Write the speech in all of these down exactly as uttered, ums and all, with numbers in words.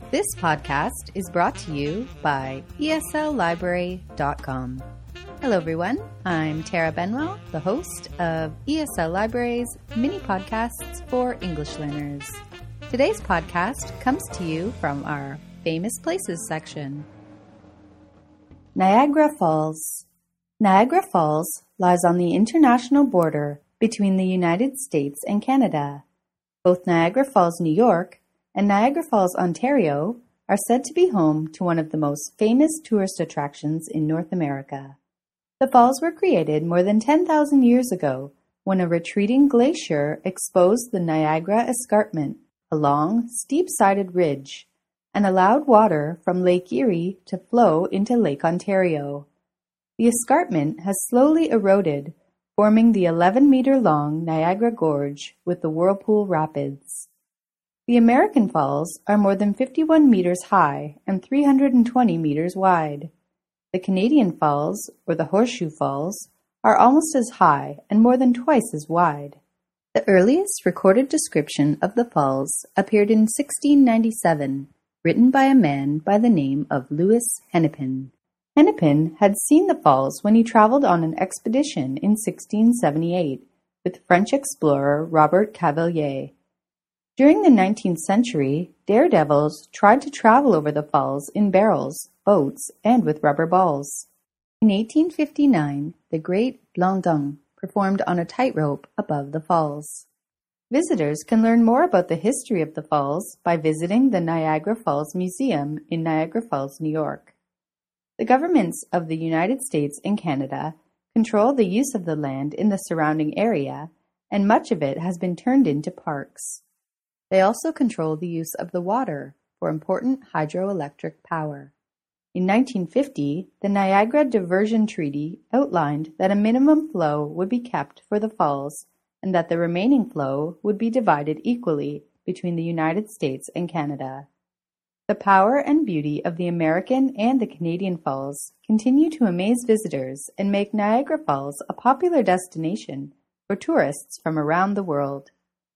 This podcast is brought to you by E S L library dot com. Hello everyone, I'm Tara Benwell, the host of E S L Library's mini podcasts for English learners. Today's podcast comes to you from our Famous Places section. Niagara Falls. Niagara Falls lies on the international border between the United States and Canada. Both Niagara Falls, New York and Niagara Falls, Ontario are said to be home to one of the most famous tourist attractions in North America. The falls were created more than ten thousand years ago when a retreating glacier exposed the Niagara Escarpment, a long, steep-sided ridge, and allowed water from Lake Erie to flow into Lake Ontario. The escarpment has slowly eroded, forming the eleven-meter-long Niagara Gorge with the Whirlpool Rapids. The American Falls are more than fifty-one meters high and three hundred twenty meters wide. The Canadian Falls, or the Horseshoe Falls, are almost as high and more than twice as wide. The earliest recorded description of the falls appeared in sixteen ninety-seven, written by a man by the name of Louis Hennepin. Hennepin had seen the falls when he traveled on an expedition in sixteen seventy-eight with French explorer Robert Cavelier. During the nineteenth century, daredevils tried to travel over the falls in barrels, boats, and with rubber balls. In eighteen fifty-nine, the Great Blandin performed on a tightrope above the falls. Visitors can learn more about the history of the falls by visiting the Niagara Falls Museum in Niagara Falls, New York. The governments of the United States and Canada control the use of the land in the surrounding area, and much of it has been turned into parks. They also control the use of the water for important hydroelectric power. In nineteen fifty, the Niagara Diversion Treaty outlined that a minimum flow would be kept for the falls and that the remaining flow would be divided equally between the United States and Canada. The power and beauty of the American and the Canadian Falls continue to amaze visitors and make Niagara Falls a popular destination for tourists from around the world.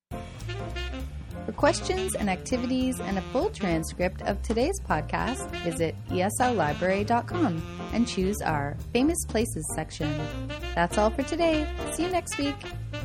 For questions and activities and a full transcript of today's podcast, visit E S L library dot com and choose our Famous Places section. That's all for today. See you next week.